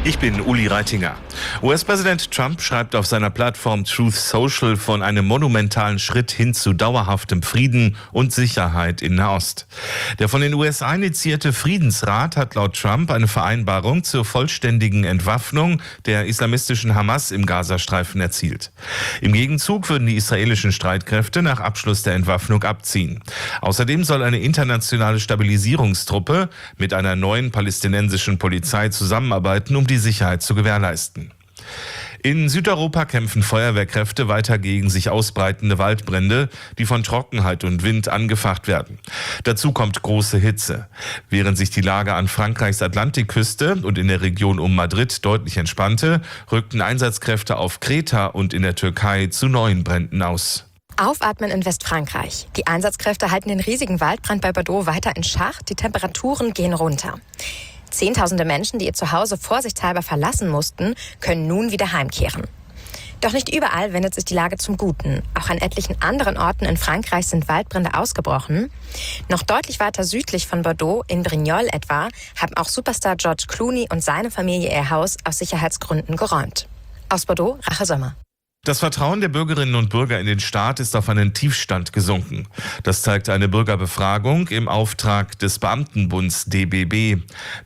Ich bin Uli Reitinger. US-Präsident Trump schreibt auf seiner Plattform Truth Social von einem monumentalen Schritt hin zu dauerhaftem Frieden und Sicherheit in Nahost. Der von den USA initiierte Friedensrat hat laut Trump eine Vereinbarung zur vollständigen Entwaffnung der islamistischen Hamas im Gazastreifen erzielt. Im Gegenzug würden die israelischen Streitkräfte nach Abschluss der Entwaffnung abziehen. Außerdem soll eine internationale Stabilisierungstruppe mit einer neuen palästinensischen Polizei zusammenarbeiten, um die Sicherheit zu gewährleisten. In Südeuropa kämpfen Feuerwehrkräfte weiter gegen sich ausbreitende Waldbrände, die von Trockenheit und Wind angefacht werden. Dazu kommt große Hitze. Während sich die Lage an Frankreichs Atlantikküste und in der Region um Madrid deutlich entspannte, rückten Einsatzkräfte auf Kreta und in der Türkei zu neuen Bränden aus. Aufatmen in Westfrankreich. Die Einsatzkräfte halten den riesigen Waldbrand bei Bordeaux weiter in Schach. Die Temperaturen gehen runter. Zehntausende Menschen, die ihr Zuhause vorsichtshalber verlassen mussten, können nun wieder heimkehren. Doch nicht überall wendet sich die Lage zum Guten. Auch an etlichen anderen Orten in Frankreich sind Waldbrände ausgebrochen. Noch deutlich weiter südlich von Bordeaux, in Brignoles etwa, haben auch Superstar George Clooney und seine Familie ihr Haus aus Sicherheitsgründen geräumt. Aus Bordeaux, Rache Sommer. Das Vertrauen der Bürgerinnen und Bürger in den Staat ist auf einen Tiefstand gesunken. Das zeigt eine Bürgerbefragung im Auftrag des Beamtenbunds DBB.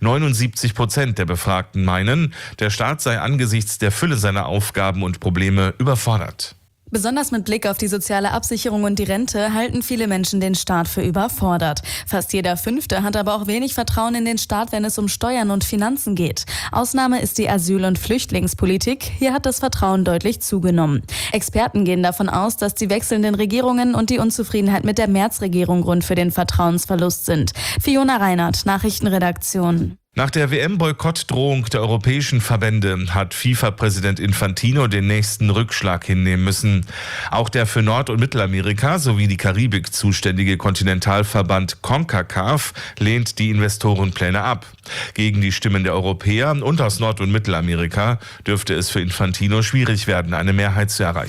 79% der Befragten meinen, der Staat sei angesichts der Fülle seiner Aufgaben und Probleme überfordert. Besonders mit Blick auf die soziale Absicherung und die Rente halten viele Menschen den Staat für überfordert. Fast jeder Fünfte hat aber auch wenig Vertrauen in den Staat, wenn es um Steuern und Finanzen geht. Ausnahme ist die Asyl- und Flüchtlingspolitik. Hier hat das Vertrauen deutlich zugenommen. Experten gehen davon aus, dass die wechselnden Regierungen und die Unzufriedenheit mit der Merz-Regierung Grund für den Vertrauensverlust sind. Fiona Reinhardt, Nachrichtenredaktion. Nach der WM-Boykottdrohung der europäischen Verbände hat FIFA-Präsident Infantino den nächsten Rückschlag hinnehmen müssen. Auch der für Nord- und Mittelamerika sowie die Karibik zuständige Kontinentalverband CONCACAF lehnt die Investorenpläne ab. Gegen die Stimmen der Europäer und aus Nord- und Mittelamerika dürfte es für Infantino schwierig werden, eine Mehrheit zu erreichen.